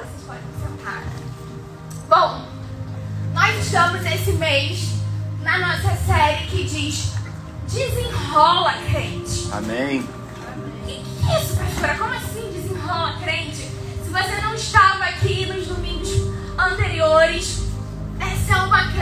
Vocês podem sentar. Bom, nós estamos esse mês na nossa série que diz Desenrola, crente. Amém. O que é isso, pastora? Como assim desenrola, crente? Se você não estava aqui nos domingos anteriores, essa é uma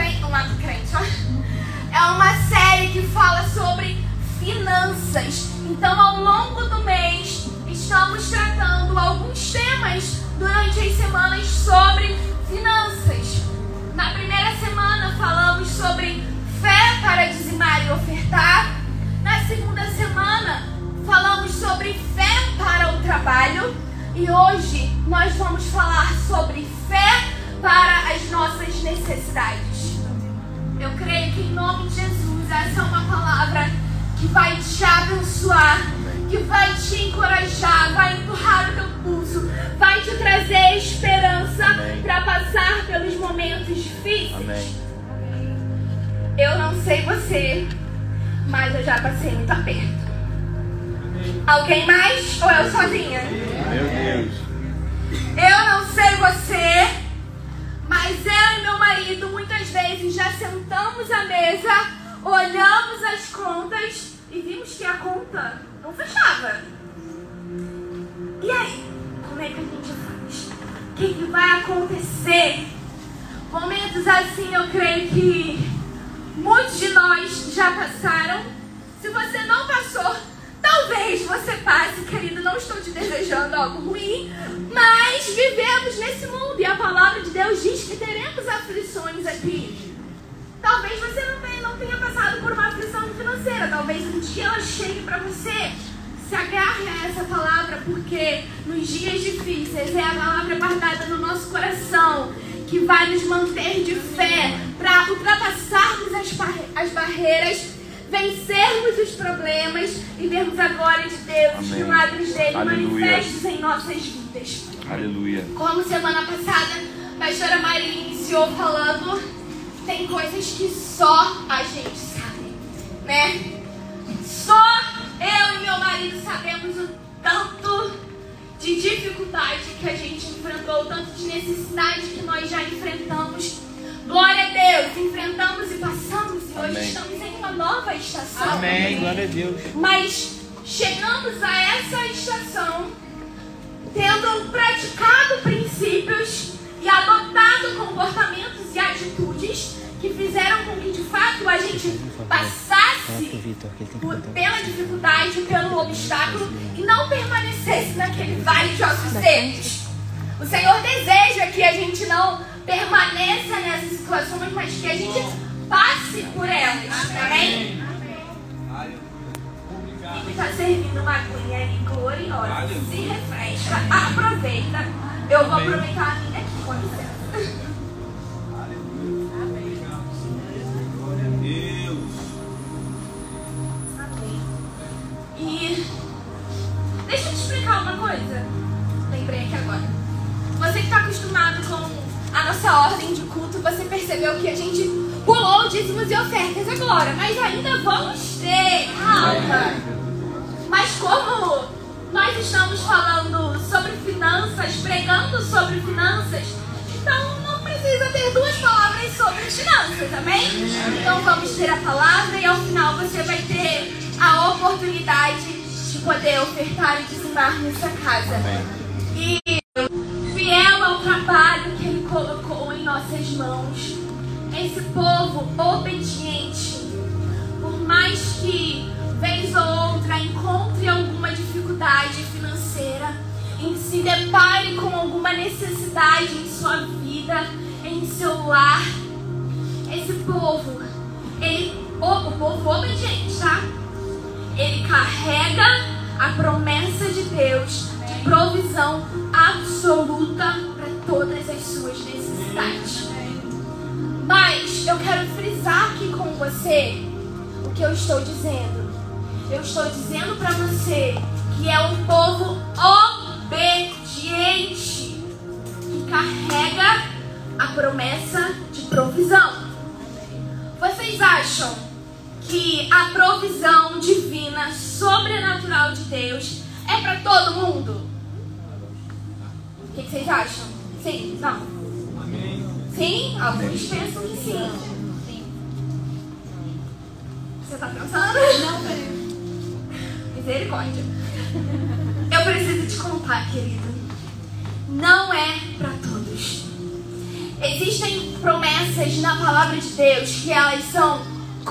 série que fala sobre finanças. Então, ao longo do mês, estamos tratando alguns temas durante as semanas sobre finanças. Na primeira semana, falamos sobre fé para dizimar e ofertar. Na segunda semana, falamos sobre fé para o trabalho. E hoje, nós vamos falar sobre fé para as nossas necessidades. Eu creio que em nome de Jesus, essa é uma palavra que vai te abençoar, que vai te encorajar, vai empurrar o teu pulso, vai te trazer esperança para passar pelos momentos difíceis. Amém. Eu não sei você, mas eu já passei muito aperto. Alguém mais ou eu sozinha? Meu Deus. Eu não sei você, mas eu e meu marido muitas vezes já sentamos à mesa, olhamos as contas e vimos que a conta não fechava. E aí? Como é que a gente faz? O que vai acontecer? Momentos assim eu creio que muitos de nós já passaram. Se você não passou, talvez você passe, querido. Não estou te desejando algo ruim, mas vivemos nesse mundo e a palavra de Deus diz que teremos aflições aqui. Talvez você não tenha passado por uma aflição financeira. Talvez um dia ela chegue para você. Se agarre a essa palavra, porque nos dias difíceis é a palavra guardada no nosso coração que vai nos manter de fé para ultrapassarmos as barreiras, vencermos os problemas e vermos a glória de Deus, os milagres dele manifestos em nossas vidas. Aleluia. Como semana passada a pastora Maria iniciou falando, tem coisas que só a gente sabe, né? Só eu e meu marido sabemos o tanto de dificuldade que a gente enfrentou, o tanto de necessidade que nós já enfrentamos. Glória a Deus, enfrentamos e passamos e hoje estamos em uma nova estação. Amém, glória a Deus. Mas chegamos a essa estação tendo praticado princípios e adotado comportamentos e atitudes que fizeram com que de fato a gente passasse pela dificuldade, pelo obstáculo e não permanecesse naquele vale de ossos secos. O Senhor deseja que a gente não permaneça nessas situações, mas que a gente passe por elas. Amém? E está servindo uma aguinha aí gloriosa. Se refresca, aproveita. Eu vou aproveitar a minha aqui, com licença. E deixa eu te explicar uma coisa. Lembrei aqui agora. Você que está acostumado com a nossa ordem de culto, você percebeu que a gente pulou dízimos e ofertas agora, mas ainda vamos ter. Calma. Mas como nós estamos falando sobre finanças, pregando sobre finanças, então não precisa ter duas palavras sobre as finanças, amém? Então vamos ter a palavra e ao final você vai ter a oportunidade de poder ofertar e dizimar nessa casa. E fiel ao trabalho que Ele colocou em nossas mãos, esse povo obediente, por mais que vez ou outra encontre alguma dificuldade financeira, em se depare com alguma necessidade em sua vida, em seu lar, esse povo, o povo obediente, tá? Ele carrega a promessa de Deus de provisão absoluta para todas as suas necessidades. Mas eu quero frisar aqui com você o que eu estou dizendo. Eu estou dizendo para você que é um povo obediente que carrega a promessa de provisão. Vocês acham que a provisão divina, sobrenatural de Deus é para todo mundo? O que vocês acham? Sim? Não? Sim? Alguns pensam que sim. Você tá pensando? Não, peraí. Misericórdia. Eu preciso te contar, querido. Não é para todos. Existem promessas na palavra de Deus que elas são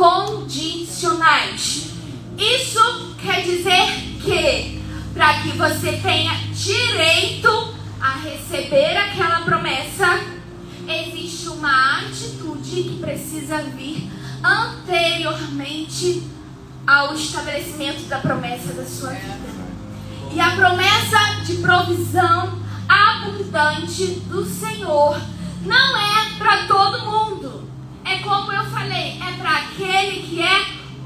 condicionais. Isso quer dizer que para que você tenha direito a receber aquela promessa, existe uma atitude que precisa vir anteriormente ao estabelecimento da promessa da sua vida. E a promessa de provisão abundante do Senhor não é para todo mundo. É como eu falei, é para aquele que é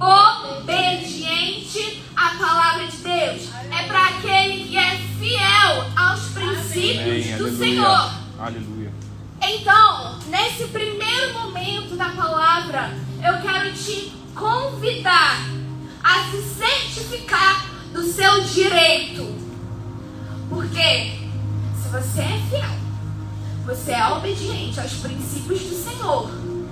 obediente à palavra de Deus. É para aquele que é fiel aos princípios do Senhor. Aleluia. Então, nesse primeiro momento da palavra, eu quero te convidar a se certificar do seu direito. Porque se você é fiel, você é obediente aos princípios do Senhor.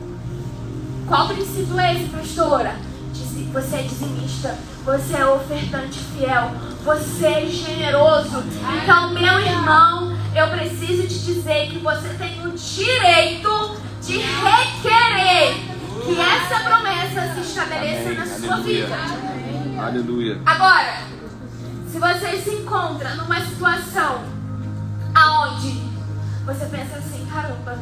Qual princípio é esse, pastora? Você é dizimista, você é ofertante fiel, você é generoso. Então, meu irmão, eu preciso te dizer que você tem o direito de requerer que essa promessa se estabeleça na sua vida. Aleluia. Agora, se você se encontra numa situação aonde você pensa assim, caramba,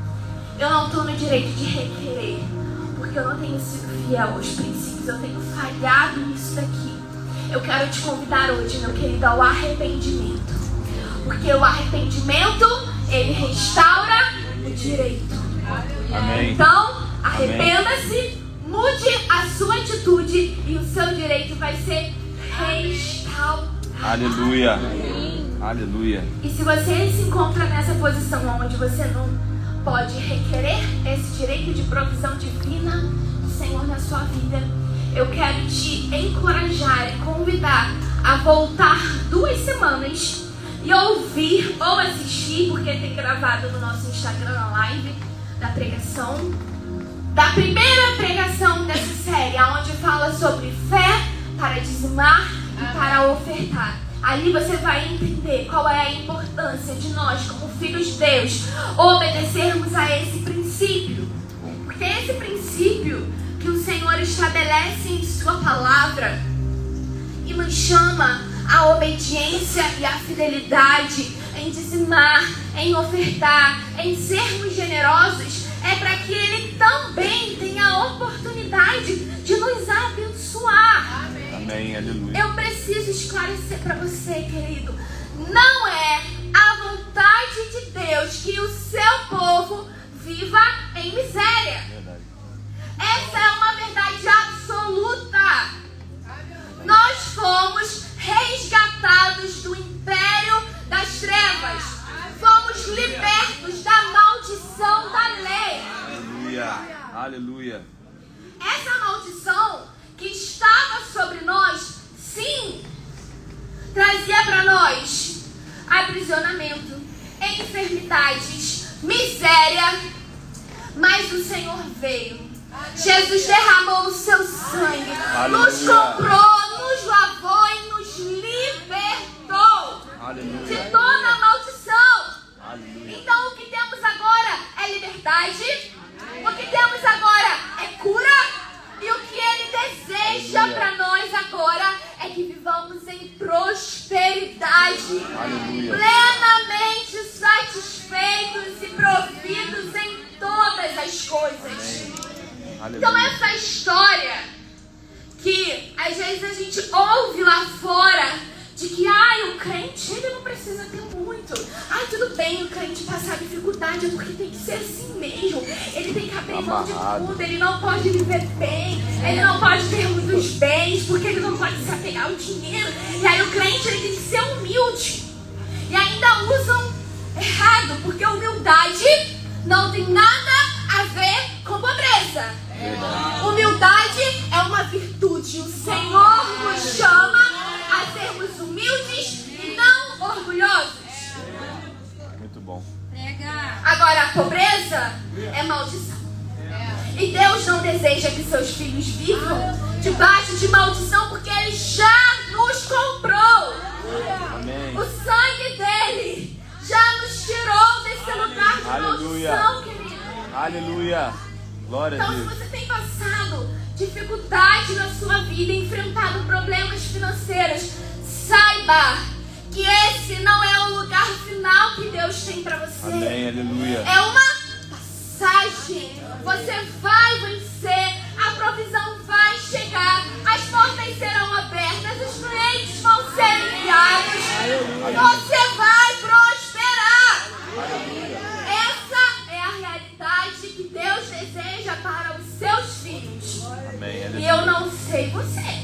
eu não estou no direito de requerer, porque eu não tenho sido fiel aos princípios, eu tenho falhado nisso daqui. Eu quero te convidar hoje, meu querido, ao arrependimento. Porque o arrependimento, ele restaura o direito. Amém. Então, arrependa-se, mude a sua atitude e o seu direito vai ser restaurado. Aleluia. Aleluia. E se você se encontra nessa posição onde você não pode requerer esse direito de provisão divina do Senhor na sua vida, eu quero te encorajar e convidar a voltar 2 semanas e ouvir ou assistir, porque tem gravado no nosso Instagram a live da pregação, da primeira pregação dessa série, onde fala sobre fé para dizimar e para ofertar. Ali você vai entender qual é a importância de nós, como filhos de Deus, obedecermos a esse princípio. Porque esse princípio que o Senhor estabelece em sua palavra e nos chama a obediência e a fidelidade em dizimar, em ofertar, em sermos generosos, é para que Ele também tenha a oportunidade de nos abençoar. Amém, aleluia. Eu preciso esclarecer para você, querido, não é a vontade de Deus que o seu povo viva em miséria. Verdade. Essa é uma verdade absoluta. Nós fomos resgatados do império das trevas. Fomos libertos da maldição da lei. Aleluia. Aleluia. Essa maldição que estava sobre nós, sim, trazia para nós aprisionamento, enfermidades, miséria. Mas o Senhor veio. Jesus derramou o seu sangue, nos comprou, nos lavou e nos libertou de toda a maldição. Então o que temos agora é liberdade, o que temos agora é cura, e o que Ele deseja para nós agora é que vivamos em prosperidade, plenamente satisfeitos e providos em todas as coisas. Então essa história que às vezes a gente ouve lá fora de que o crente ele não precisa ter muito. Tudo bem o crente passar dificuldade, é porque tem que ser assim mesmo. Ele tem que abrir mão de tudo, ele não pode viver bem, ele não pode ter muitos bens, porque ele não pode se apegar ao dinheiro. E aí o crente ele tem que ser humilde. E ainda usam errado, porque humildade não tem nada a ver com pobreza. Humildade é uma virtude. O Senhor nos chama a sermos humildes e não orgulhosos. Muito bom. bom. Agora, a pobreza é maldição. E Deus não deseja que seus filhos vivam debaixo de maldição, porque Ele já nos comprou. Amém. O sangue dele já nos tirou desse lugar de maldição, querido. Aleluia. Glória a Então, se Deus. você tem passado dificuldade na sua vida, enfrentado problemas financeiros, saiba que esse não é o lugar final que Deus tem para você. Amém. Aleluia. É uma passagem. Você vai vencer, a provisão vai chegar, as portas serão abertas, os clientes vão ser enviados. Você vai prosperar. Essa é a realidade que Deus deseja para os seus filhos. Amém. E eu não sei você,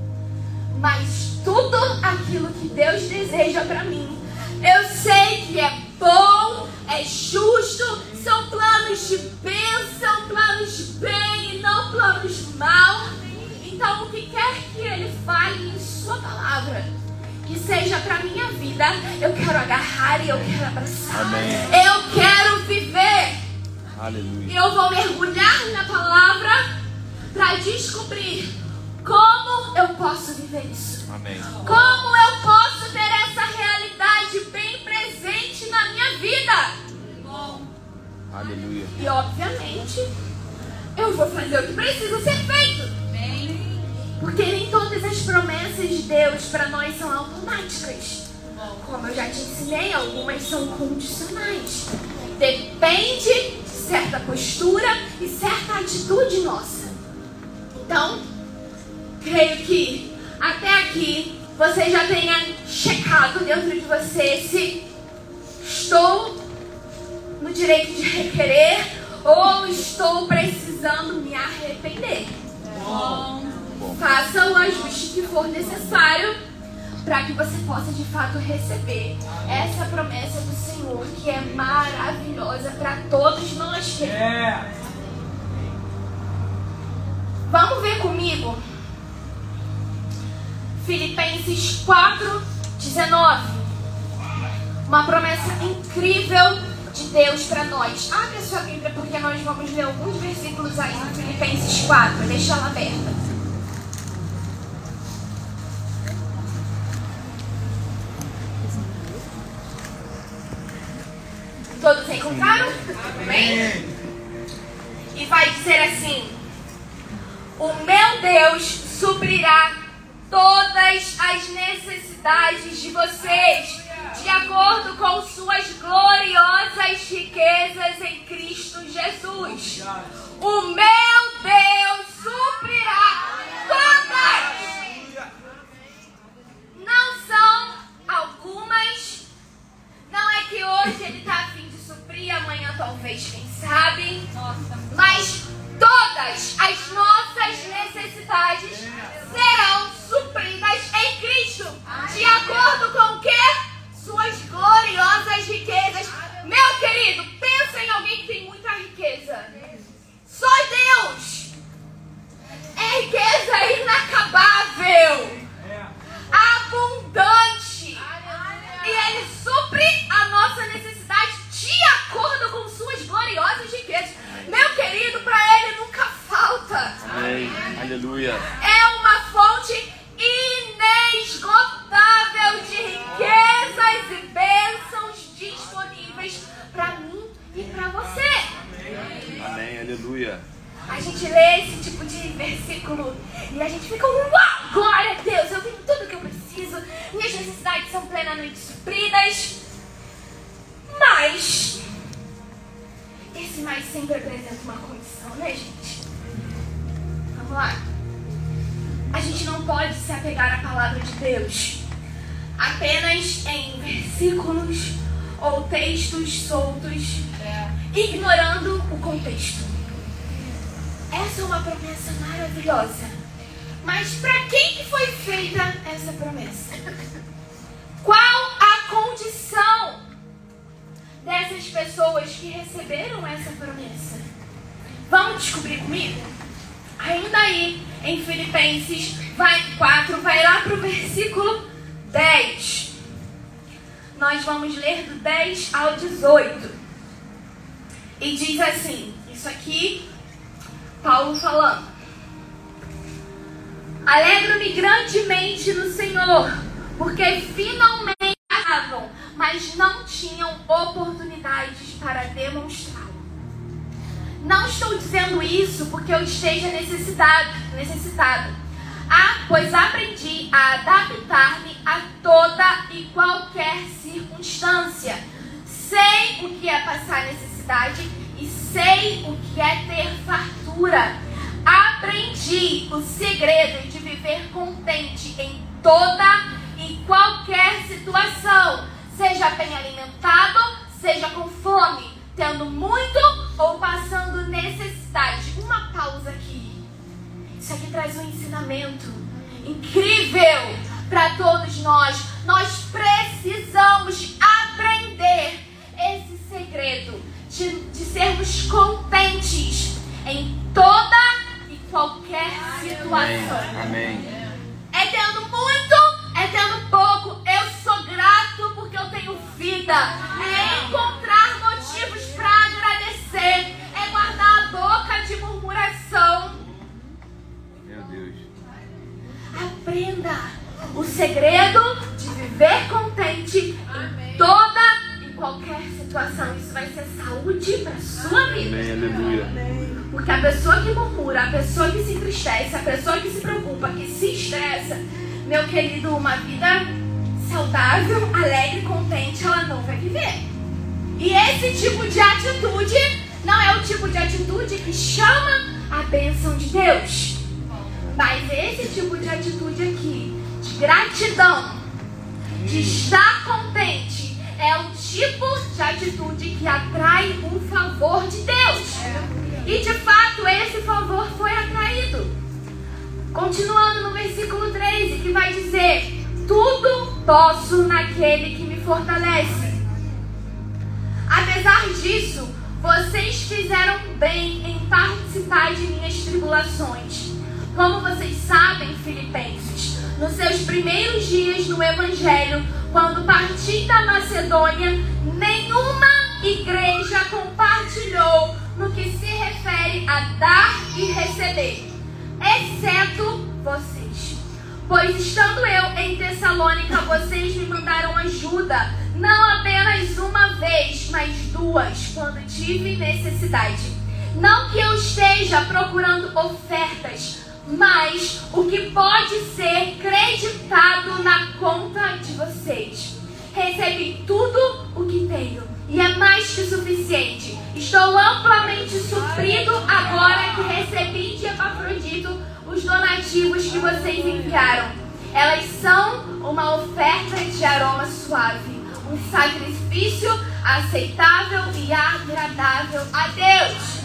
mas tudo aquilo que Deus deseja para mim, eu sei que é bom, é justo, são planos de bênção, planos de bem e não planos de mal. Então, o que quer que Ele fale em sua palavra, que seja para minha vida, eu quero agarrar e eu quero abraçar. Amém. Eu quero viver. Aleluia. E eu vou mergulhar na palavra para descobrir como eu posso viver isso. Amém. Como eu posso ter essa realidade bem presente na minha vida. Aleluia. E obviamente, eu vou fazer o que precisa ser feito. Porque nem todas as promessas de Deus para nós são automáticas. Como eu já te ensinei, algumas são condicionais. Depende de certa postura e certa atitude nossa. Então, creio que até aqui você já tenha checado dentro de você se estou no direito de requerer ou estou precisando me arrepender. Faça o ajuste que for necessário para que você possa de fato receber essa promessa do Senhor, que é maravilhosa para todos nós. Vamos ver comigo Filipenses 4:19. Uma promessa incrível de Deus para nós. Abre a sua Bíblia, porque nós vamos ler alguns versículos aí no Filipenses 4. Deixa ela aberta. Todos encontraram? Amém? E vai dizer assim: o meu Deus suprirá todas as necessidades de vocês, de acordo com suas gloriosas riquezas em Cristo Jesus. O meu Deus suprirá todas. Não são algumas. Não é que hoje Ele está a fim de suprir, amanhã talvez, quem sabe. Mas todas as nossas necessidades serão supridas em Cristo. De acordo com o quê? Suas gloriosas riquezas. Meu querido, pensa em alguém que tem muita riqueza. Só Deus. É riqueza inacabável, abundante. E Ele supre a nossa necessidade de acordo com suas gloriosas riquezas. Meu querido, para Ele nunca falta. Amém. Aleluia. É uma fonte inesgotável de riquezas e bênçãos disponíveis para mim e para você. Amém. Aleluia. A gente lê esse tipo de versículo e a gente fica, uau, glória a Deus, eu tenho tudo que eu preciso, minhas necessidades são plenamente supridas. Mas esse mais sempre apresenta uma condição, né, gente? Vamos lá. A gente não pode se apegar à palavra de Deus apenas em versículos ou textos soltos, ignorando o contexto. Essa é uma promessa maravilhosa. Mas para quem que foi feita essa promessa? Qual a condição dessas pessoas que receberam essa promessa? Vamos descobrir comigo? Ainda aí, em Filipenses 4, vai lá para o versículo 10. Nós vamos ler do 10 ao 18. E diz assim, isso aqui, Paulo falando. Alegro-me grandemente no Senhor, porque finalmente estavam, mas não tinham oportunidades para demonstrá-lo. Não estou dizendo isso porque eu esteja necessitado. Pois aprendi a adaptar-me a toda e qualquer circunstância. Sei o que é passar necessidade e sei o que é ter fartura. Aprendi o segredo de viver contente em toda e qualquer situação, seja bem alimentado, seja com fome, tendo muito ou passando necessidade. Uma pausa aqui. Isso aqui traz um ensinamento incrível para todos nós. Nós precisamos aprender esse segredo de sermos contentes em toda e qualquer situação. Amém. É tendo muito, é tendo pouco. Eu sou grato porque eu tenho vida. É encontrar motivos para agradecer. É guardar a boca de murmuração. Meu Deus. Aprenda o segredo de viver contente em toda e qualquer situação. Isso vai ser saúde para a sua vida. Amém, aleluia. Porque a pessoa que murmura, a pessoa que se entristece, a pessoa que se preocupa, que se estressa, meu querido, uma vida saudável, alegre, contente, ela não vai viver. E esse tipo de atitude não é o tipo de atitude que chama a bênção de Deus. Mas esse tipo de atitude aqui, de gratidão, de estar contente, é o tipo de atitude que atrai o favor de Deus. E de fato esse favor foi atraído. Continuando no versículo 13, que vai dizer: tudo posso naquele que me fortalece. Apesar disso, vocês fizeram bem em participar de minhas tribulações. Como vocês sabem, filipenses, nos seus primeiros dias no Evangelho, quando parti da Macedônia, nenhuma igreja compartilhou no que se refere a dar e receber, exceto vocês. Pois estando eu em Tessalônica, vocês me mandaram ajuda, não apenas uma vez, mas duas, quando tive necessidade. Não que eu esteja procurando ofertas, mas o que pode ser creditado na conta de vocês. Recebi tudo o que tenho, e é mais que suficiente. Estou amplamente suprido agora que recebi de Epafrodito os donativos que vocês enviaram. Elas são uma oferta de aroma suave, um sacrifício aceitável e agradável a Deus.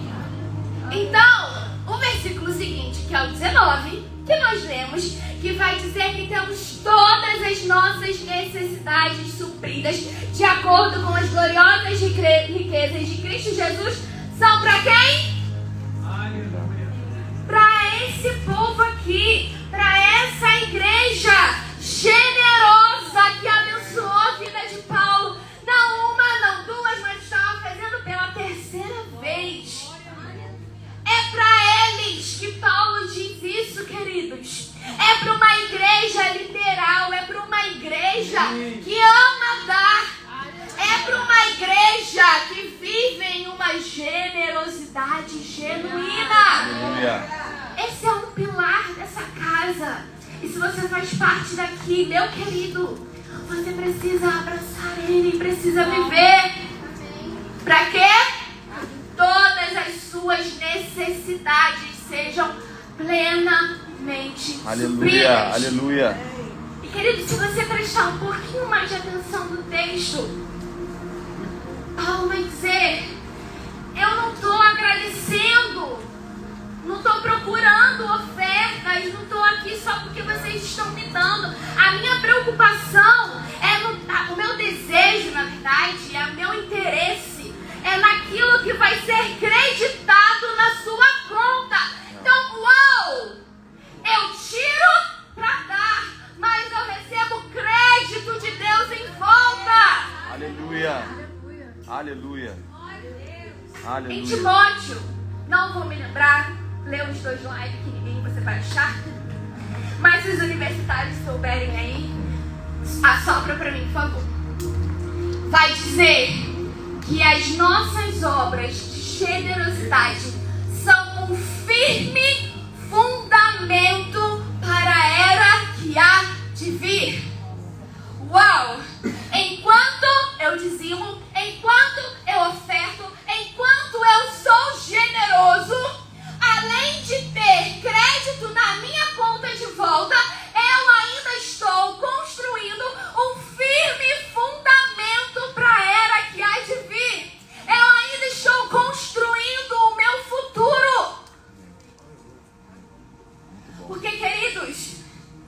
Então, o versículo seguinte, que é o 19, que nós lemos, que vai dizer que temos todas as nossas necessidades supridas de acordo com as gloriosas riquezas de Cristo Jesus, são para quem? Para esse povo aqui, para essa igreja generosa que abençoou a vida de Paulo. Não uma, não duas, mas estava fazendo pela terceira vez. É para eles que Paulo diz isso, queridos. É para uma igreja literal, é para uma igreja que ama dar. É para uma igreja que vive em uma generosidade genuína. Esse é um pilar dessa casa. E se você faz parte daqui, meu querido, você precisa abraçar ele, precisa viver. Para quê? Todas as suas necessidades sejam plenamente supridas. Aleluia. E querido, se você prestar um pouquinho mais de atenção no texto, Paulo vai dizer: eu não estou agradecendo, não estou procurando ofertas, não estou aqui só porque vocês estão me dando. A minha preocupação o meu desejo, na verdade, é o meu interesse, é naquilo que vai ser creditado na sua conta. Então, eu tiro para dar, mas eu recebo crédito de Deus em volta. Aleluia. Em Aleluia. Timóteo, não vou me lembrar, lê os 2 lives que ninguém você vai achar. Mas se os universitários souberem aí, assopra pra mim, por favor. Vai dizer que as nossas obras de generosidade são um firme fundamento para a era que há de vir. Uau! Enquanto eu dizimo, enquanto eu oferto, enquanto eu sou generoso, além de ter crédito na minha conta de volta, eu ainda estou construindo um firme fundamento para a era que há de vir. Eu ainda estou construindo o meu futuro. Porque, queridos,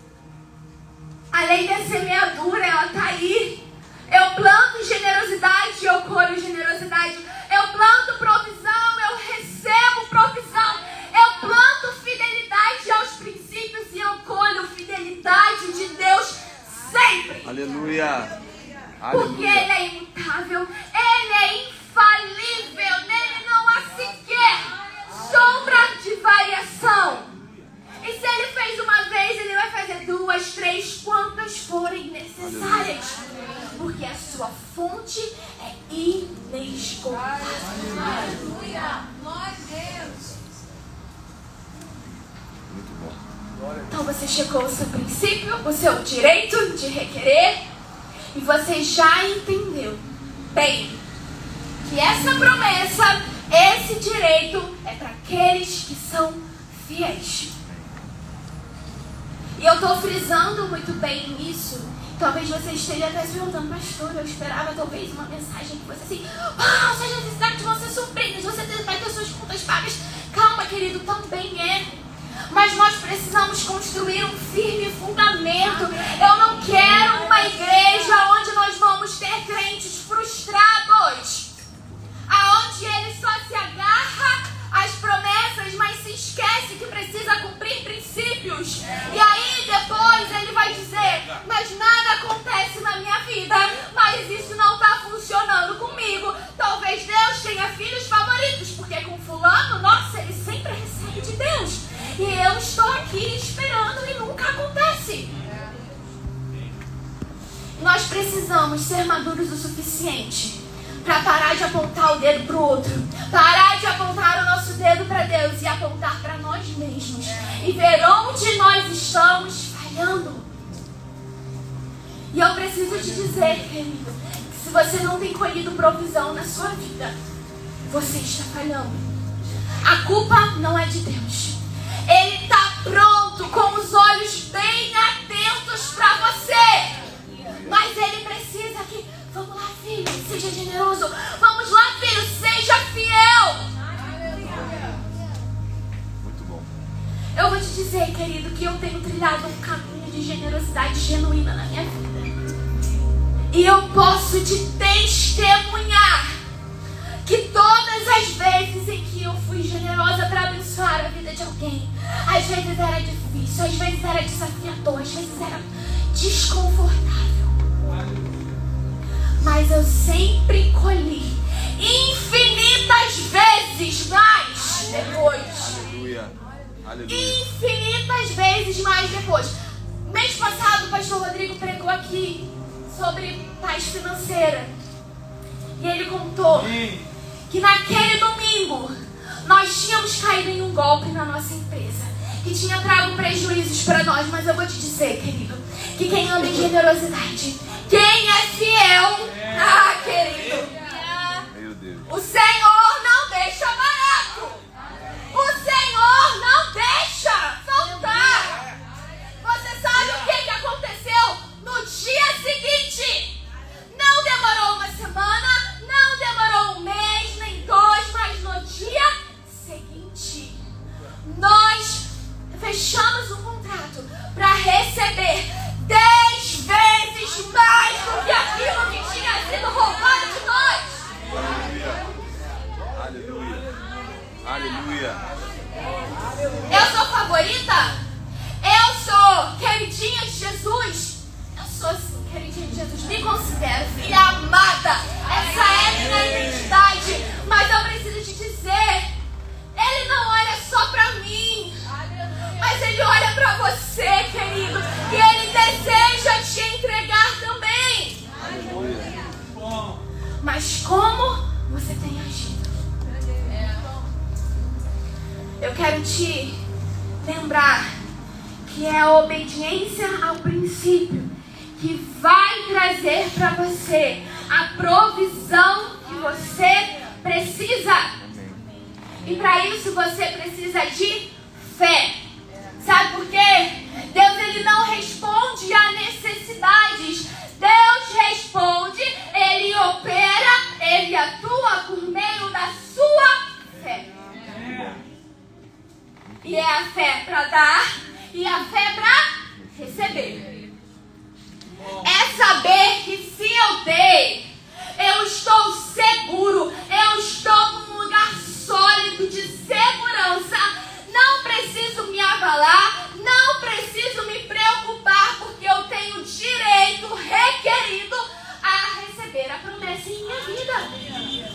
a lei da semeadura, ela está aí. Eu planto generosidade, eu colho generosidade. Eu planto provisão, eu recebo provisão. Eu planto fidelidade aos princípios e eu colho fidelidade de Deus sempre. Aleluia. Porque Ele é imutável, Ele é infalível, nele não há sequer sombra de variação. E se Ele fez uma vez, Ele vai fazer 2, 3, quantas forem necessárias. Porque a sua fonte é inesgotável. Aleluia. Glória a Deus. Muito bom. Então você chegou ao seu princípio, o seu direito de requerer. E você já entendeu bem que essa promessa, esse direito é para aqueles que são fiéis. E eu estou frisando muito bem nisso. Talvez você esteja até se perguntando, pastor, eu esperava talvez uma mensagem que fosse assim: suas necessidades vão ser supridas, você vai ter suas contas pagas. Calma, querido, também é. Mas nós precisamos construir um firme fundamento. Eu não quero uma igreja onde nós vamos ter crentes frustrados, aonde ele só se agarra às promessas, mas se esquece que precisa cumprir princípios. E aí depois ele vai dizer: mas nada acontece na minha vida, mas isso não está funcionando comigo. Talvez Deus tenha filhos favoritos, porque com fulano, nossa, ele sempre recebe de Deus. E eu estou aqui esperando e nunca acontece. Nós precisamos ser maduros o suficiente para parar de apontar o dedo para o outro, parar de apontar o nosso dedo para Deus e apontar para nós mesmos e ver onde nós estamos falhando. E eu preciso te dizer, querido, que se você não tem colhido provisão na sua vida, você está falhando. A culpa não é de Deus. Ele está pronto, com os olhos bem atentos para você. Mas ele precisa que, vamos lá, filho, seja generoso. Vamos lá, filho, seja fiel. Muito bom. Eu vou te dizer, querido, que eu tenho trilhado um caminho de generosidade genuína na minha vida. E eu posso te testemunhar que todas as vezes em que eu fui generosa para abençoar a vida de alguém, às vezes era difícil, às vezes era desafiador, às vezes era desconfortável. Mas eu sempre colhi infinitas vezes mais depois. Aleluia. Aleluia. Infinitas vezes mais depois. Mês passado o pastor Rodrigo pregou aqui sobre paz financeira. E ele contou que naquele domingo nós tínhamos caído em um golpe na nossa empresa, que tinha trago prejuízos para nós. Mas eu vou te dizer, querido, que quem anda em generosidade, quem é fiel, querido, Meu Deus. o Senhor não deixa barato. O Senhor não deixa faltar. Você sabe o que aconteceu no dia seguinte? Não demorou uma semana, não demorou um mês, nem 2, mas no dia seguinte nós fechamos um contrato para receber 10 vezes mais do que aquilo que tinha sido roubado de nós. Aleluia. Aleluia. Eu sou favorita? Eu sou queridinha de Jesus? Eu sou sim, queridinha de Jesus. Me considero filha amada. Essa é a minha identidade. quero te lembrar que é a obediência ao princípio que vai trazer para você a provisão que você precisa. E para isso você precisa de fé. Sabe por quê? Deus, ele não responde a necessidades. Deus responde, ele opera, ele atua por meio da sua fé. E é a fé para dar e a fé para receber. É saber que se eu dei, eu estou seguro, eu estou num lugar sólido de segurança. Não preciso me abalar, não preciso me preocupar, porque eu tenho direito requerido a receber a promessa em minha vida.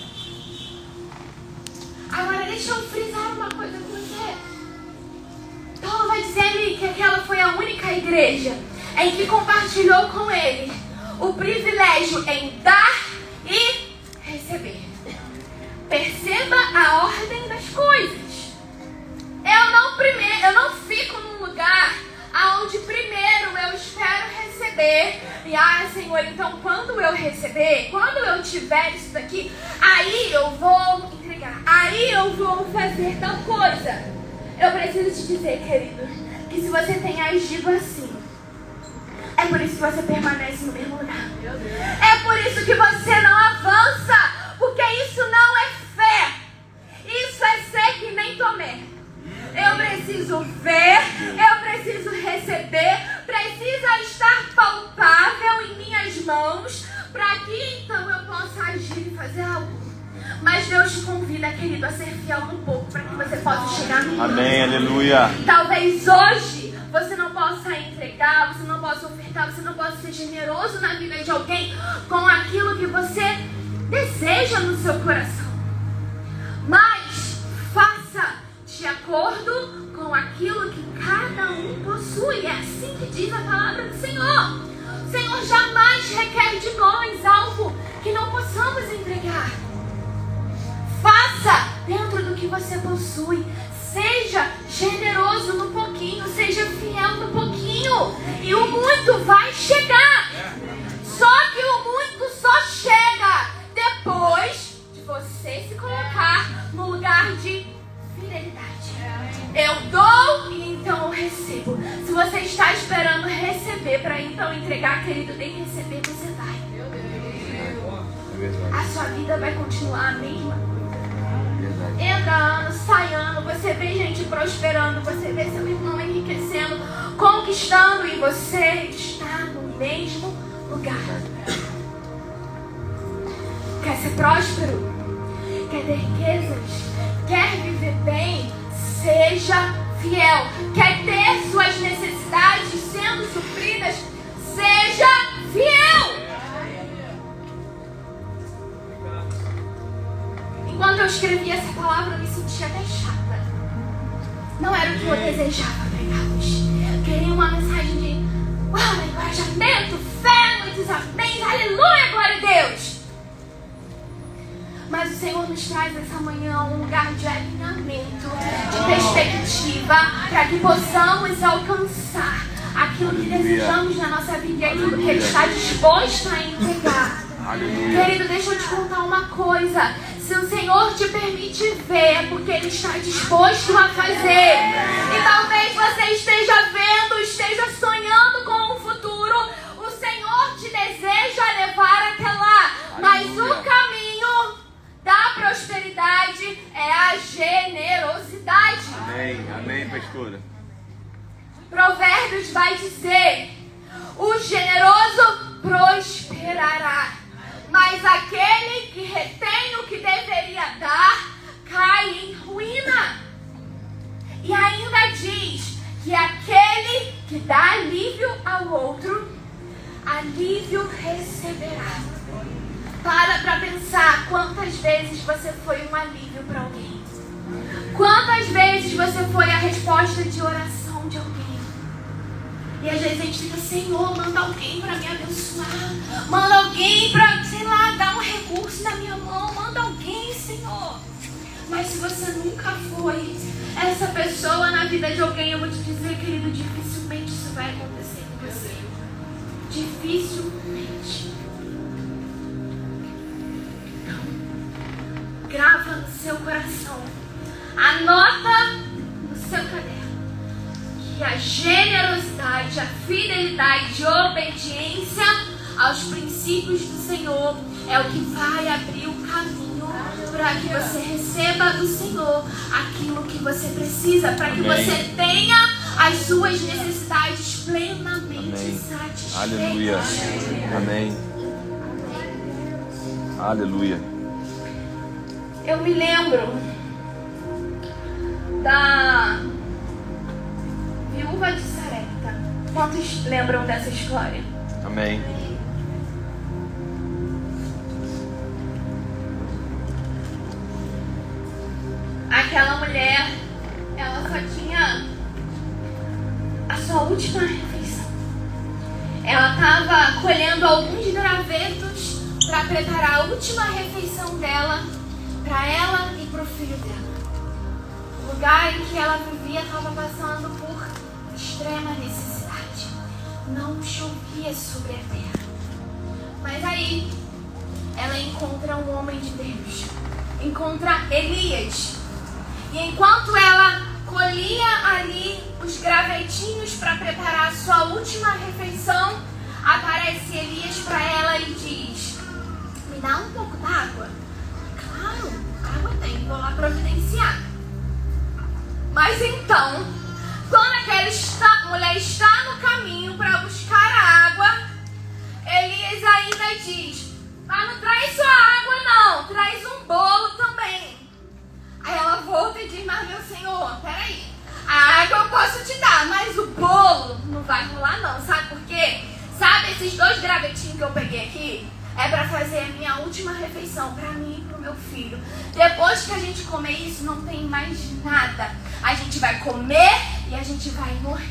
Agora deixa eu frisar uma coisa com você. Paulo vai dizer que aquela foi a única igreja em que compartilhou com ele o privilégio em dar e receber. Perceba a ordem das coisas. Eu não fico num lugar onde primeiro eu espero receber. E Senhor, então quando eu receber, quando eu tiver isso daqui, aí eu vou entregar, aí eu vou fazer tal coisa. Eu preciso te dizer, querido, que se você tem agido assim, é por isso que você permanece no mesmo lugar. É por isso que você não avança, porque isso não é fé. Isso é ser que nem Tomé. Eu preciso ver, eu preciso receber, precisa estar palpável em minhas mãos, para que então eu possa agir e fazer algo. Mas Deus te convida, querido, a ser fiel um pouco, para que você possa chegar no mundo. Amém, aleluia. Talvez hoje você não possa entregar, você não possa ofertar, você não possa ser generoso na vida de alguém com aquilo que você deseja no seu coração. Mas faça de acordo com aquilo que cada um possui. É assim que diz a palavra do Senhor. O Senhor jamais requer de nós algo que não possamos entregar. Faça dentro do que você possui. Seja generoso no pouquinho, seja fiel no pouquinho, e o muito vai chegar. Só que o muito só chega depois de você se colocar no lugar de fidelidade. Eu dou e então eu recebo. Se você está esperando receber para então entregar, querido, tem que receber, você vai. A sua vida vai continuar a mesma coisa. Entra ano, sai ano, você vê gente prosperando, você vê seu irmão enriquecendo, conquistando, e você está no mesmo lugar. Quer ser próspero? Quer ter riquezas? Quer viver bem? Seja fiel. Quer ter suas necessidades sendo supridas? Seja fiel. Enquanto eu escrevia essa palavra, eu me sentia até chata. Não era o que eu desejava pregar hoje. Eu queria uma mensagem de encorajamento, fé, muitos amém, aleluia, glória a Deus. Mas o Senhor nos traz essa manhã um lugar de alinhamento, de perspectiva, para que possamos alcançar aquilo que desejamos na nossa vida e aquilo que Ele está disposto a entregar. Querido, deixa eu te contar uma coisa. Se o Senhor te permite ver, é porque Ele está disposto a fazer. E talvez você esteja vendo, esteja sonhando com o futuro. O Senhor te deseja levar até lá. Mas o caminho da prosperidade é a generosidade. Amém, amém, pastora. Provérbios vai dizer: o generoso prosperará, mas aquele que retém o que deveria dar cai em ruína. E ainda diz que aquele que dá alívio ao outro, alívio receberá. Para pensar quantas vezes você foi um alívio para alguém. Quantas vezes você foi a resposta de oração de alguém. E às vezes a gente fica: Senhor, manda alguém para me abençoar. Manda alguém para, sei lá, dar um recurso na minha mão. Manda alguém, Senhor. Mas se você nunca foi essa pessoa na vida de alguém, eu vou te dizer, querido, dificilmente isso vai acontecer com você. Dificilmente. Então, grava no seu coração. Anota no seu caderno que a generosidade, a fidelidade, a obediência aos princípios do Senhor é o que vai abrir o caminho para que você receba do Senhor aquilo que você precisa, para que você tenha as suas necessidades plenamente satisfeitas. Aleluia. Amém. Aleluia. Eu me lembro da viúva de Sarepta. Quantos lembram dessa história? Amém. Aquela mulher, ela só tinha a sua última refeição. Ela estava colhendo alguns gravetos para preparar a última refeição dela, para ela e para o filho dela. O lugar em que ela vivia estava passando por extrema necessidade. Não chovia sobre a terra. Mas aí, ela encontra um homem de Deus. Encontra Elias. E enquanto ela colhia ali os gravetinhos para preparar a sua última refeição, aparece Elias para ela e diz: me dá um pouco d'água? Claro, água tem, vou lá providenciar. Mas então, quando aquela mulher está no caminho para buscar a água, Elias ainda diz: mas não traz só água não, traz um bolo também. Aí ela volta e diz: mas meu senhor, peraí, a água eu posso te dar, mas o bolo não vai rolar não, sabe por quê? Sabe esses 2 gravetinhos que eu peguei aqui? É para fazer a minha última refeição, para mim e para o meu filho. Depois que a gente comer isso, não tem mais nada. A gente vai comer e a gente vai morrer.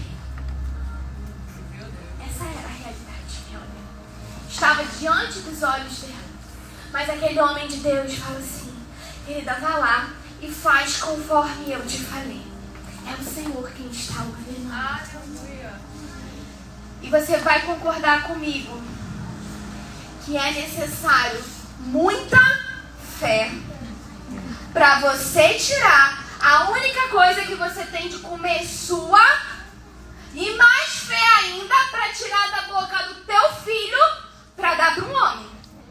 Essa era a realidade, meu amigo. Estava diante dos olhos dela. Mas aquele homem de Deus fala assim: querida, vá lá e faz conforme eu te falei. É o Senhor quem está ordenando. Aleluia. E você vai concordar comigo que é necessário muita fé para você tirar a única coisa que você tem de comer sua, e mais fé ainda para tirar da boca do teu filho para dar para um homem.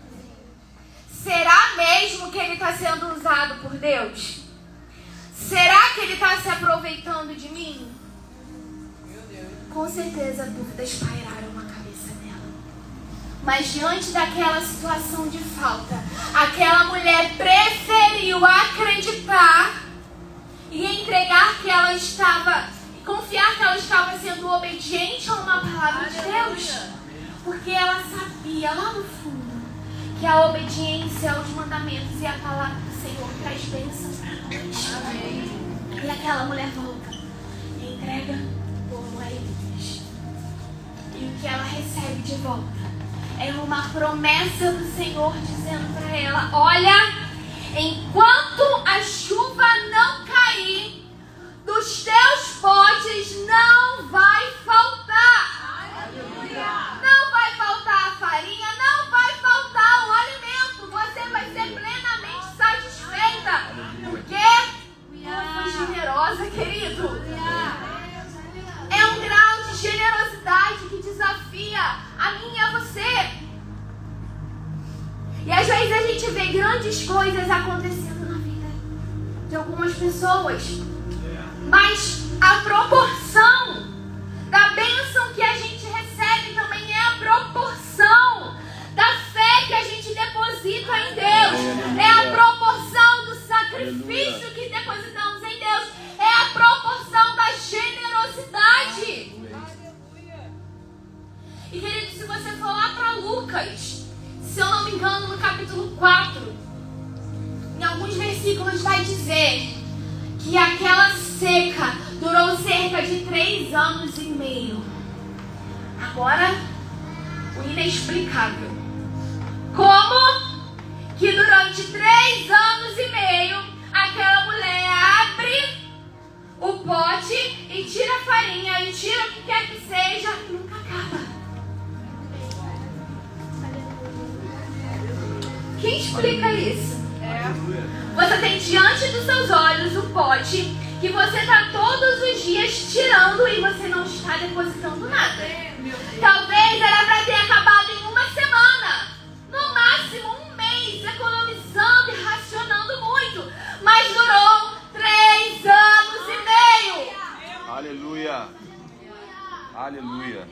Será mesmo que ele está sendo usado por Deus? Será que ele está se aproveitando de mim? Com certeza dúvidas pairaram na cabeça dela. Mas diante daquela situação de falta, aquela mulher preferiu acreditar e entregar que ela estava, e confiar que ela estava sendo obediente a uma palavra de Deus. Porque ela sabia lá no fundo que a obediência aos mandamentos e a palavra do Senhor traz bênção para nós. Amém. E aquela mulher volta e entrega o bolo a Elias. E o que ela recebe de volta é uma promessa do Senhor dizendo para ela: olha, enquanto a chuva não cair, dos teus potes não vai faltar. Aleluia. Não vai faltar a farinha, não vai faltar o alimento. Você vai ser plenamente satisfeita. Porque ela foi generosa, querido. É um grau de generosidade que desafia a mim e a você. E às vezes a gente vê grandes coisas acontecendo na vida de algumas pessoas, mas a proporção da bênção que a gente recebe também é a proporção da fé que a gente deposita em Deus. É a proporção do sacrifício que depositamos em Deus. É a proporção da generosidade. E querido, se você for lá para Lucas, se eu não me engano, no capítulo 4, em alguns versículos vai dizer que aquela seca durou cerca de 3 anos e meio. Agora, o inexplicável. Como que durante 3 anos e meio aquela diante dos seus olhos o pote que você está todos os dias tirando e você não está depositando nada. Talvez era para ter acabado em uma semana, no máximo um mês, economizando e racionando muito, mas durou 3 anos e meio. Aleluia. Aleluia.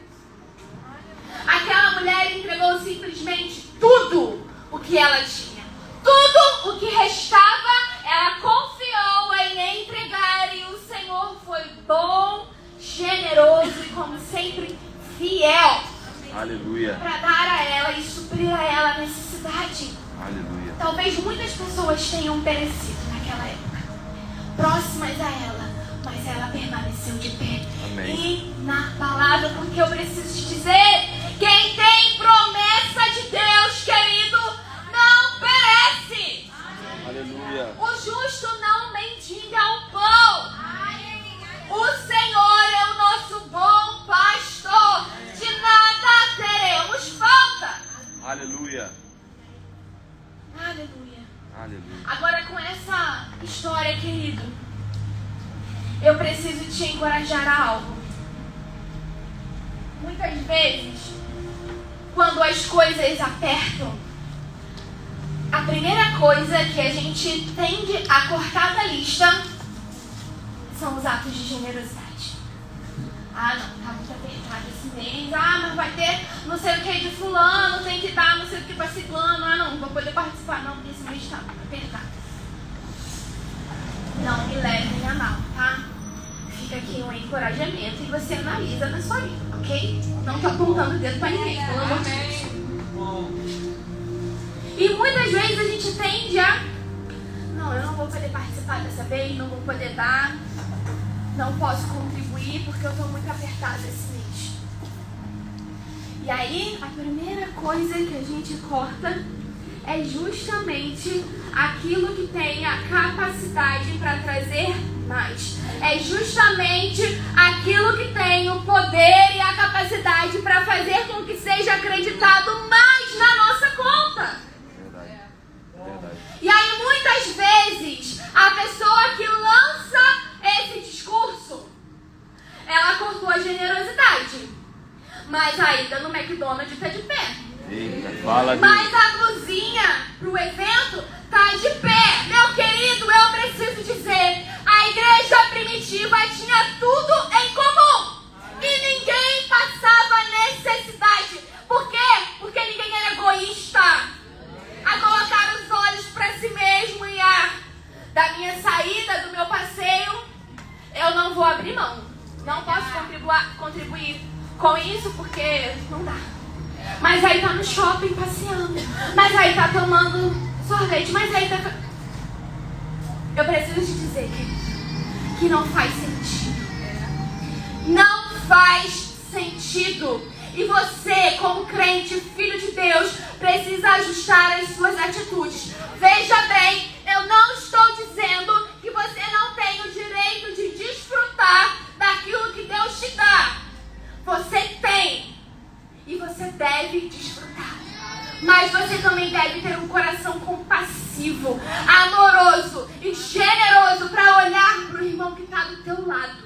Aquela mulher entregou simplesmente tudo o que ela tinha. Tudo o que restava, ela confiou em entregar. E o Senhor foi bom, generoso e, como sempre, fiel. Aleluia. Para dar a ela e suprir a ela a necessidade. Aleluia. Talvez muitas pessoas tenham perecido naquela época, próximas a ela, mas ela permaneceu de pé. Amém. E na palavra, porque eu preciso te dizer, quem tem promessa de Deus, querido, não perece. Aleluia. O justo não mendiga o pão. O Senhor é o nosso bom pastor. De nada teremos falta. Aleluia. Aleluia. Aleluia. Agora, com essa história, querido, eu preciso te encorajar a algo. Muitas vezes, quando as coisas apertam, a primeira coisa que a gente tende a cortar da lista são os atos de generosidade. Ah, não, tá muito apertado esse mês. Ah, mas vai ter não sei o que de fulano, tem que dar não sei o que pra ciclano. Ah, não vou poder participar não, porque esse mês tá apertado. Não me levem a mal, tá? Fica aqui um encorajamento e você analisa na sua vida, ok? Não tô apontando o dedo pra ninguém, pelo amor de Deus. E muitas vezes a gente tende a... Não, eu não vou poder participar dessa vez, não vou poder dar, não posso contribuir porque eu tô muito apertada esse mês. E aí, a primeira coisa que a gente corta é justamente aquilo que tem a capacidade para trazer mais. É justamente aquilo que tem o poder e a capacidade para fazer com que seja acreditado mais na nossa conta. Verdade. Verdade. E aí, muitas vezes, a pessoa que lança esse discurso, ela cortou a generosidade. Mas a ida no McDonald's está de pé. Eita, fala de... Mas a blusinha pro evento tá de pé. Meu querido, eu preciso dizer, a igreja primitiva tinha tudo em comum. E ninguém passava necessidade. Por quê? Porque ninguém era egoísta. A colocar os olhos para si mesmo e da minha saída, do meu passeio, eu não vou abrir mão. Não posso contribuir com isso porque não dá. Mas aí tá no shopping passeando. Mas aí tá tomando sorvete. Mas aí tá... Eu preciso te dizer que não faz sentido. Não faz sentido. E você, como crente, filho de Deus, precisa ajustar as suas atitudes. Veja bem, eu não estou dizendo que você não tem o direito de desfrutar daquilo que Deus te dá. Você tem. E você deve desfrutar. Mas você também deve ter um coração compassivo, amoroso e generoso para olhar para o irmão que está do teu lado.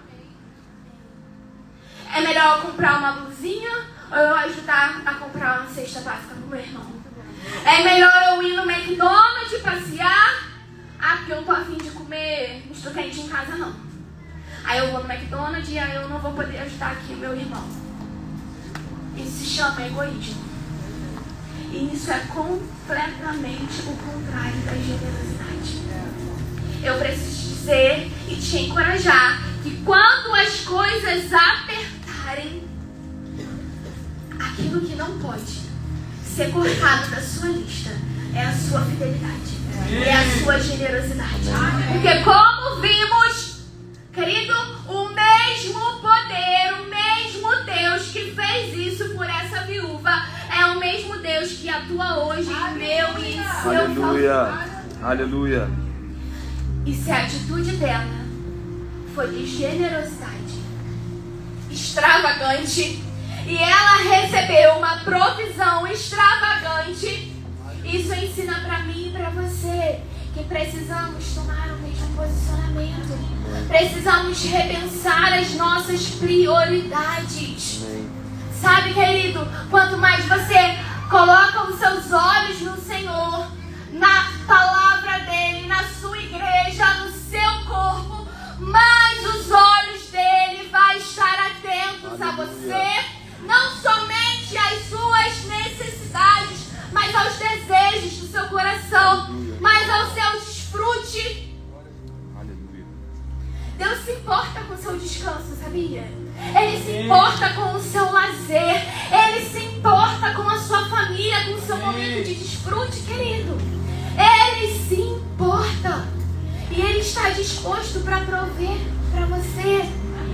É melhor eu comprar uma blusinha ou eu ajudar a comprar uma cesta básica pro meu irmão? É melhor eu ir no McDonald's passear? Ah, porque eu não tô afim de comer misto quente em casa, não. Aí eu vou no McDonald's e aí eu não vou poder ajudar aqui o meu irmão. Isso se chama egoísmo. E isso é completamente o contrário da generosidade. Eu preciso te dizer e te encorajar que quando as coisas apertarem, aquilo que não pode ser cortado da sua lista é a sua fidelidade, é a sua generosidade. Porque como vimos, querido, o mesmo poder, o mesmo Deus que fez isso por essa viúva é o mesmo Deus que atua hoje em meu e em seu Aleluia. favor. Aleluia. E se a atitude dela foi de generosidade extravagante e ela recebeu uma provisão extravagante, isso ensina para mim e para você que precisamos tomar o mesmo posicionamento. Precisamos repensar as nossas prioridades. Sabe, querido, quanto mais você coloca os seus olhos no Senhor, na palavra dele, na sua igreja, no seu corpo, mais os olhos dele vai estar atentos a você, não somente às suas necessidades, mas aos desejos do seu coração, mas ao seu desfrute. Aleluia. Deus se importa com o seu descanso, sabia? Ele se importa com o seu lazer. Ele se importa com a sua família, com o seu momento de desfrute, querido. Ele se importa. E Ele está disposto para prover para você.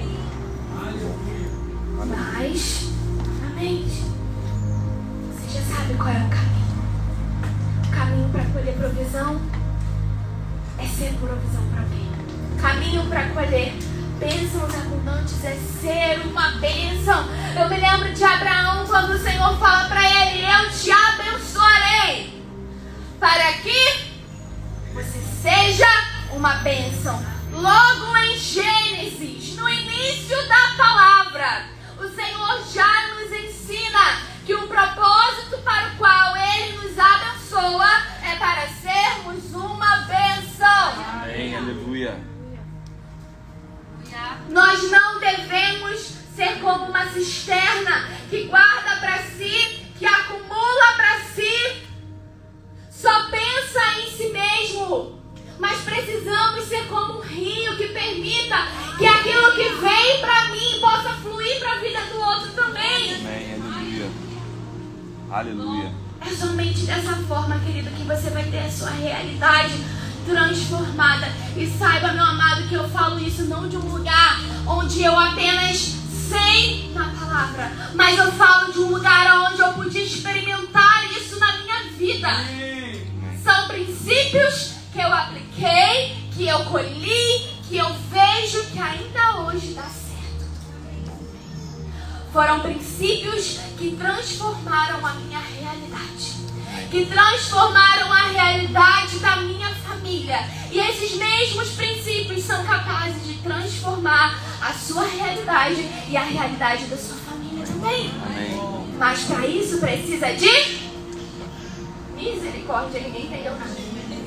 Mas, amém. Você já sabe qual é o caminho. O caminho para colher provisão é ser provisão para alguém. O caminho para colher bênçãos abundantes é ser uma bênção. Eu me lembro de Abraão quando o Senhor fala para ele: eu te abençoarei para que você seja uma bênção. Logo em Gênesis, no início da palavra, o Senhor já nos ensina que o propósito para o qual Ele nos abençoa é para sermos uma bênção. Amém. Aleluia. Nós não devemos ser como uma cisterna que guarda para si, que acumula para si, só pensa em si mesmo. Mas precisamos ser como um rio que permita que aquilo que vem para mim possa fluir para a vida do outro também. Amém. Aleluia. Aleluia. É somente dessa forma, querido, que você vai ter a sua realidade transformada. E saiba, meu amado, que eu falo isso não de um lugar onde eu apenas sei na palavra, mas eu falo de um lugar onde eu pude experimentar isso na minha vida. São princípios que eu apliquei, que eu colhi, que eu vejo que ainda hoje dá certo. Foram princípios que transformaram a minha realidade, que transformaram a realidade da minha família. E esses mesmos princípios são capazes de transformar a sua realidade e a realidade da sua família também. Amém. Mas para isso precisa de misericórdia. Ninguém entendeu nada.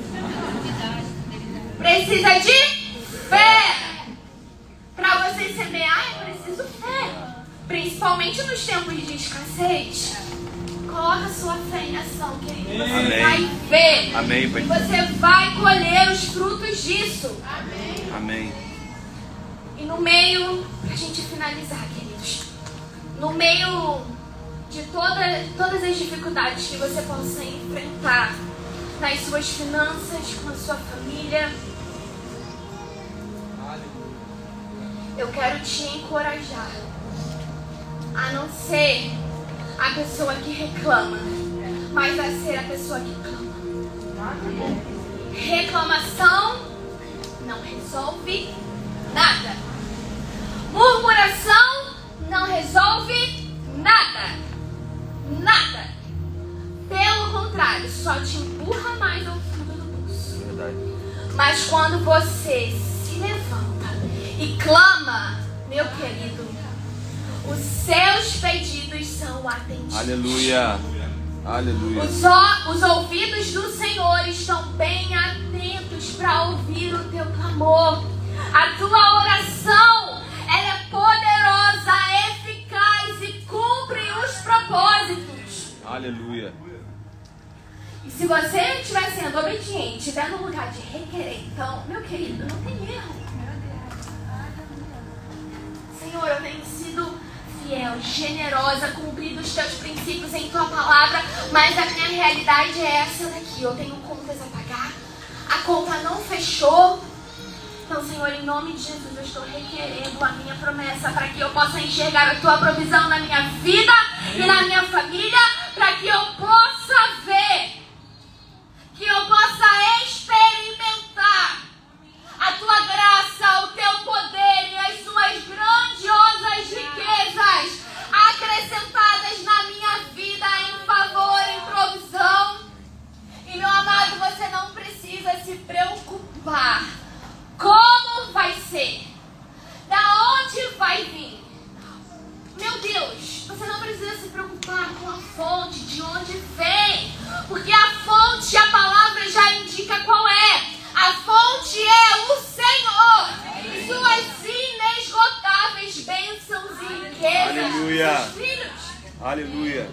Precisa de fé. Para você semear é preciso fé. Principalmente nos tempos de escassez. Coloca sua fé em ação, querido. Você Amém. vai ver. Amém, Pai. E você vai colher os frutos disso. Amém. E no meio, pra gente finalizar, queridos, no meio de todas as dificuldades que você possa enfrentar nas suas finanças, com a sua família, eu quero te encorajar a não ser a pessoa que reclama, mas a ser a pessoa que clama. Reclamação não resolve nada. Murmuração não resolve nada. Nada. Pelo contrário, só te empurra mais ao fundo do bolso. Verdade. Mas quando você se levanta e clama, meu querido, os seus pedidos são atendidos. Aleluia. Aleluia. Os ouvidos do Senhor estão bem atentos para ouvir o teu clamor. A tua oração, ela é poderosa, eficaz e cumpre os propósitos. Aleluia. E se você estiver sendo obediente, estiver no lugar de requerer, então, meu querido, não tem erro. Senhor, eu tenho sido fiel, generosa, cumprido os teus princípios em tua palavra, mas a minha realidade é essa daqui. Eu tenho contas a pagar, a conta não fechou. Então, Senhor, em nome de Jesus, eu estou requerendo a minha promessa para que eu possa enxergar a tua provisão na minha vida e na minha família, para que eu possa ver, que eu possa experimentar a tua graça, o teu poder e as suas grandiosas riquezas acrescentadas na minha vida em favor, em provisão. E, meu amado, você não precisa se preocupar como vai ser, da onde vai vir. Meu Deus, você não precisa se preocupar com a fonte, de onde vem, porque a fonte, a palavra já indica qual é. A fonte é o Senhor e suas inesgotáveis bênçãos e riquezas. Aleluia. Seus filhos. Aleluia.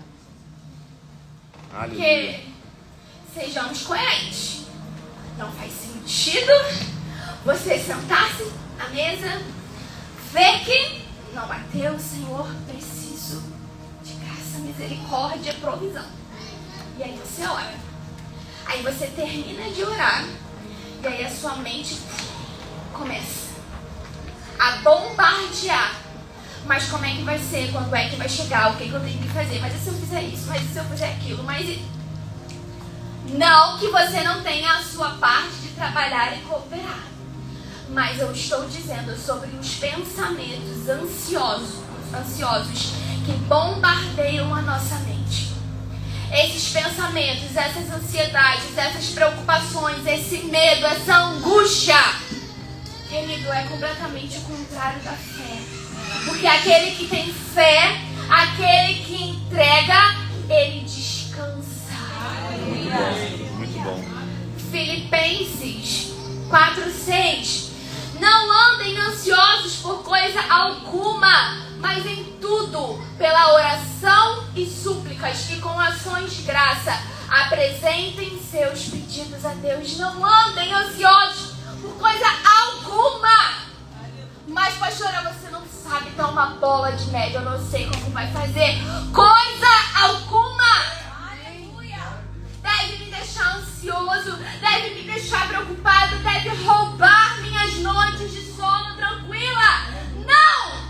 Porque sejamos coerentes. Não faz sentido você sentar-se à mesa, ver que não bateu, Senhor, preciso de graça, misericórdia, provisão. E aí você ora. Aí você termina de orar. E aí a sua mente começa a bombardear. Mas como é que vai ser? Quando é que vai chegar? O que eu tenho que fazer? Mas e se eu fizer isso? Mas e se eu fizer aquilo? Mas e... Não que você não tenha a sua parte de trabalhar e cooperar. Mas eu estou dizendo sobre os pensamentos ansiosos que bombardeiam a nossa mente. Esses pensamentos, essas ansiedades, essas preocupações, esse medo, essa angústia, querido, é completamente o contrário da fé. Porque aquele que tem fé, aquele que entrega, ele descansa. Muito bom. Filipenses 4:6. Não andem ansiosos por coisa alguma, mas em tudo, pela oração e súplicas e com ações de graça, apresentem seus pedidos a Deus. Não andem ansiosos por coisa alguma. Mas, pastora, você não sabe dar uma bola de neve, eu não sei como vai fazer. Coisa alguma deve me deixar ansioso, deve me deixar preocupado, deve roubar minhas noites de sono tranquila. Não!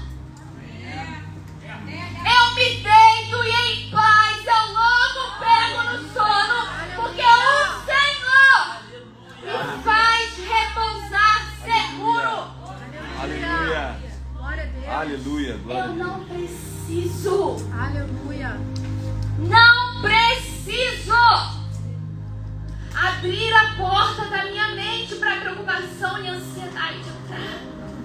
Eu me deito e em paz, eu logo pego no sono, porque o Senhor me faz repousar seguro. Aleluia. Glória a Deus. Aleluia. Glória a Eu Deus. não preciso. Aleluia. Não preciso abrir a porta da minha mente para preocupação e ansiedade entrar.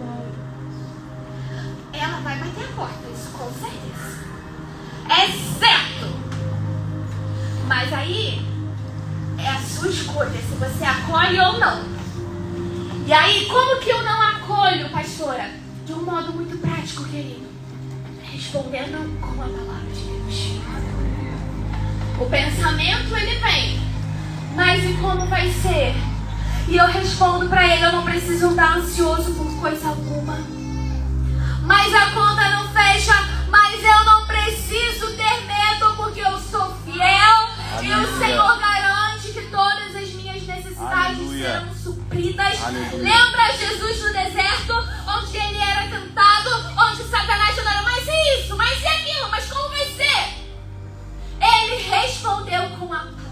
Ela vai bater a porta, isso com certeza. É certo. Mas aí é a sua escolha se você acolhe ou não. E aí, como que eu não acolho, pastora? De um modo muito prático, querido. Respondendo com a palavra de Deus. O pensamento, ele vem. Mas e como vai ser? E eu respondo pra ele, eu não preciso andar ansioso por coisa alguma. Mas a conta não fecha, mas eu não preciso ter medo, porque eu sou fiel. Aleluia. E o Senhor garante que todas as minhas necessidades Aleluia. serão supridas. Aleluia. Lembra Jesus no deserto, onde ele era tentado, onde Satanás falou, mas e isso, mas e aquilo, mas como vai ser? Ele respondeu com a palavra.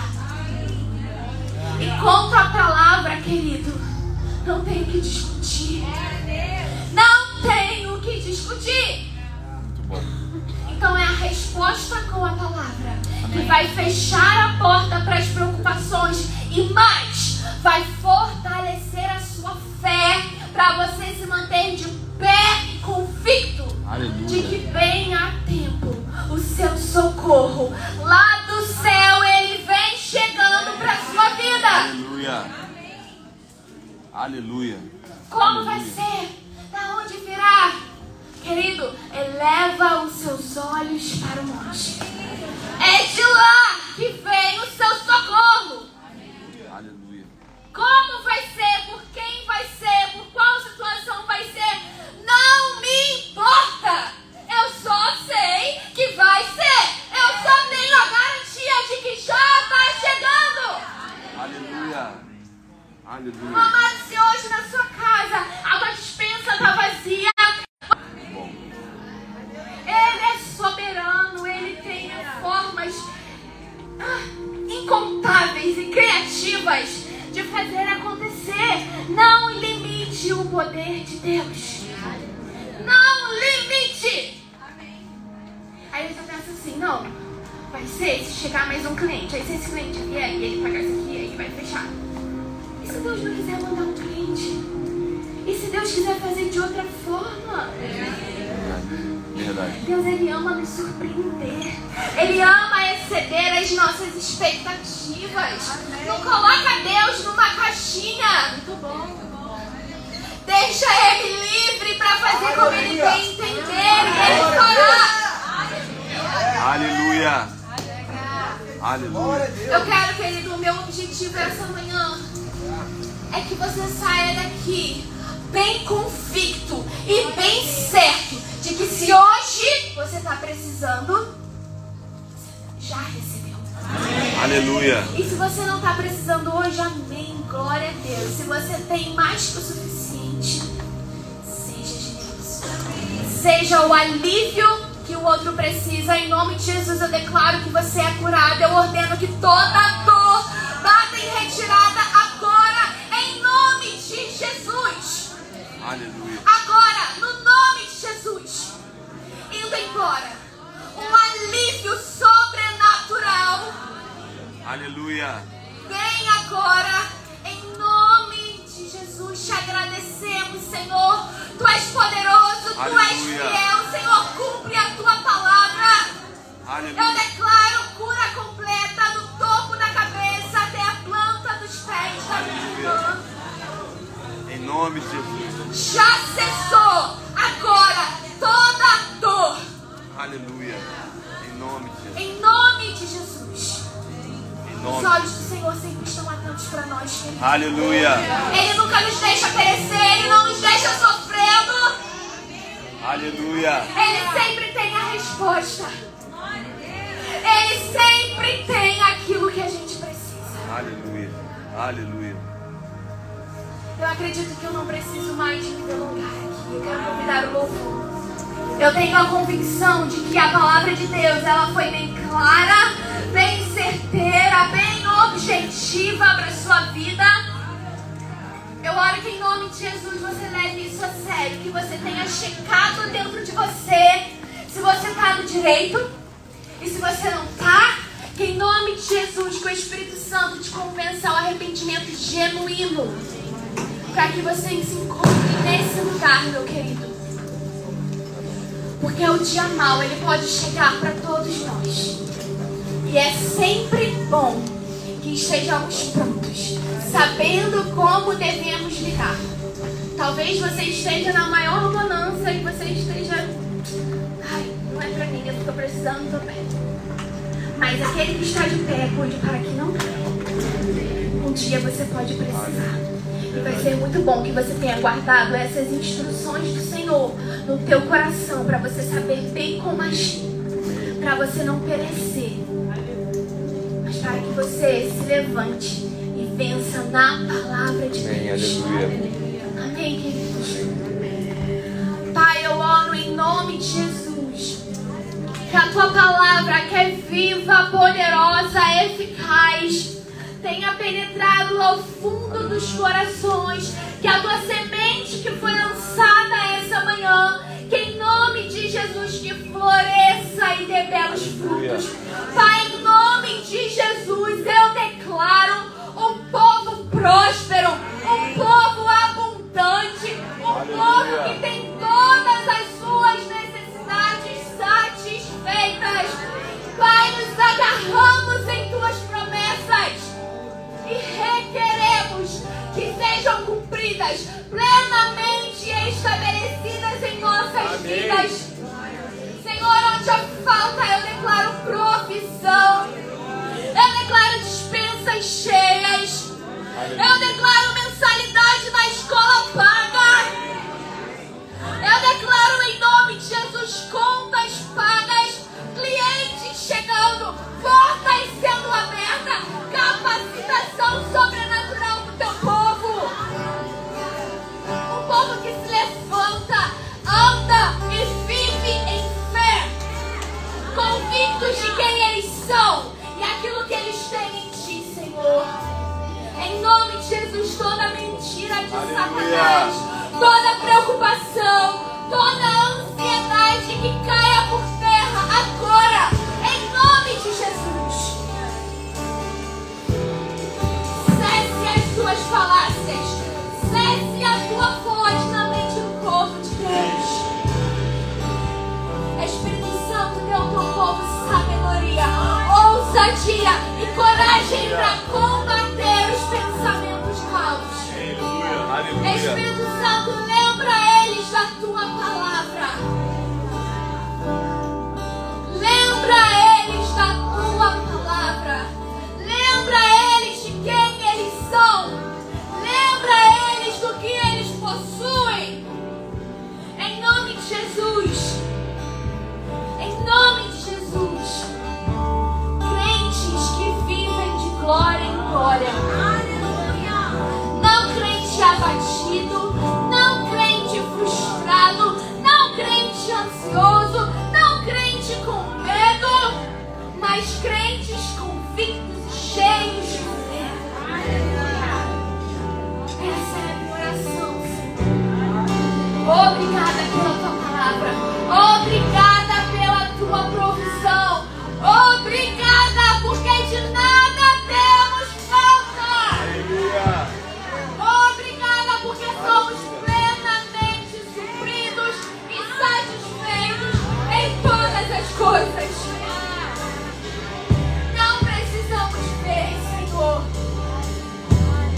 E contra a palavra, querido, não tenho que discutir. Não tenho que discutir. Muito bom. Então é a resposta com a palavra que vai fechar a porta para as preocupações e mais, vai fortalecer a sua fé para você se manter de pé e convicto. Aleluia. De que vem a tempo o seu socorro lá do céu, ele vem chegando para sua vida. Aleluia. Aleluia. Como vai ser? Da onde virá? Querido, eleva os seus olhos para o monte. É de lá que vem o seu socorro. Aleluia. Como vai ser? Por quem vai ser? Por qual situação vai ser? Não me importa. Eu só sei que vai ser. Eu só tenho a garantia de que já está chegando. Aleluia. Aleluia. Amado, se hoje na sua casa a tua despensa está vazia, Bom. ele é soberano, ele tem formas incontáveis e criativas de fazer acontecer. Não limite o poder de Deus. Não limite. Aí você pensa assim, não, vai ser se chegar mais um cliente. Aí se esse cliente vier e ele pagar isso aqui, aí vai fechar. E E se Deus não quiser mandar um cliente? E se Deus quiser fazer de outra forma? Verdade. Deus, Ele ama nos surpreender. Ele ama exceder as nossas expectativas. Não coloca Deus numa caixinha. Muito bom. Deixa Ele livre para fazer como Ele bem entender. E Ele fará. Aleluia. Aleluia. Eu quero, querido, o meu objetivo essa manhã é que você saia daqui bem convicto e bem certo de que se hoje você está precisando, você já recebeu. Aleluia. E se você não está precisando hoje, amém, glória a Deus. Se você tem mais que o suficiente, seja generoso. Seja o alívio que o outro precisa. Em nome de Jesus, eu declaro que você é curado. Eu ordeno que toda dor bata em retirada agora, em nome de Jesus. Aleluia. Agora, no nome de Jesus, indo embora, um alívio sobrenatural. Aleluia. Vem agora, em nome de Jesus. Te agradecemos, Senhor. Tu és poderoso, Tu és fiel, Senhor. Cumpre a Tua palavra. Aleluia. Eu declaro cura completa do topo da cabeça até a planta dos pés da minha irmã. Em nome de Jesus. Já cessou agora toda dor. Aleluia. Em nome de Jesus. Em nome de Jesus. Em Os nome. olhos do Senhor sempre estão atentos para nós, querido. Aleluia. Ele nunca nos deixa perecer, Ele não nos deixa sofrendo. Aleluia. Ele sempre tem a resposta. Ele sempre tem aquilo que a gente precisa. Aleluia. Aleluia. Eu acredito que eu não preciso mais me delongar aqui. Eu quero convidar o louvor. Eu tenho a convicção de que a palavra de Deus, ela foi bem clara, bem certeira, bem objetiva para a sua vida. Eu oro que em nome de Jesus você leve isso a sério, que você tenha checado dentro de você se você está no direito e se você não está, que em nome de Jesus, que o Espírito Santo te convença ao arrependimento genuíno, para que você se encontre nesse lugar, meu querido. Porque o dia mau, ele pode chegar para todos nós. E é sempre bom que estejamos prontos, sabendo como devemos lidar. Talvez você esteja na maior bonança e você esteja... Ai, não é pra mim, eu estou precisando também. Mas aquele que está de pé, cuide para que não caia. Um dia você pode precisar. E vai ser muito bom que você tenha guardado essas instruções do Senhor no teu coração, para você saber bem como agir, para você não perecer, mas para que você se levante e vença na palavra de Amém. Deus. Aleluia. Amém, queridos? Pai, eu oro em nome de Jesus, que a tua palavra, que é viva, poderosa, eficaz, tenha penetrado ao fundo dos corações, que a tua semente que foi lançada essa manhã, que em nome de Jesus que floresça e dê belos frutos. Pai, em nome de Jesus eu declaro um povo próspero, um povo abundante, um povo que tem todas as suas necessidades satisfeitas. Pai, nos agarramos em tuas promessas e requeremos que sejam cumpridas, plenamente estabelecidas em nossas vidas. Senhor, onde há falta, eu declaro provisão. Eu declaro dispensas cheias. Eu declaro mensalidade na escola paga. Eu declaro em nome de Jesus contas pagas, clientes chegando, portas sendo abertas, capacitação sobrenatural do teu povo. Um povo que se levanta, anda e vive em fé, convictos de quem eles são e aquilo que eles têm em ti, Senhor. Em nome de Jesus, toda mentira de Satanás, toda preocupação, toda ansiedade que caia por terra agora, em nome de Jesus. Cesse as suas palavras. coragem para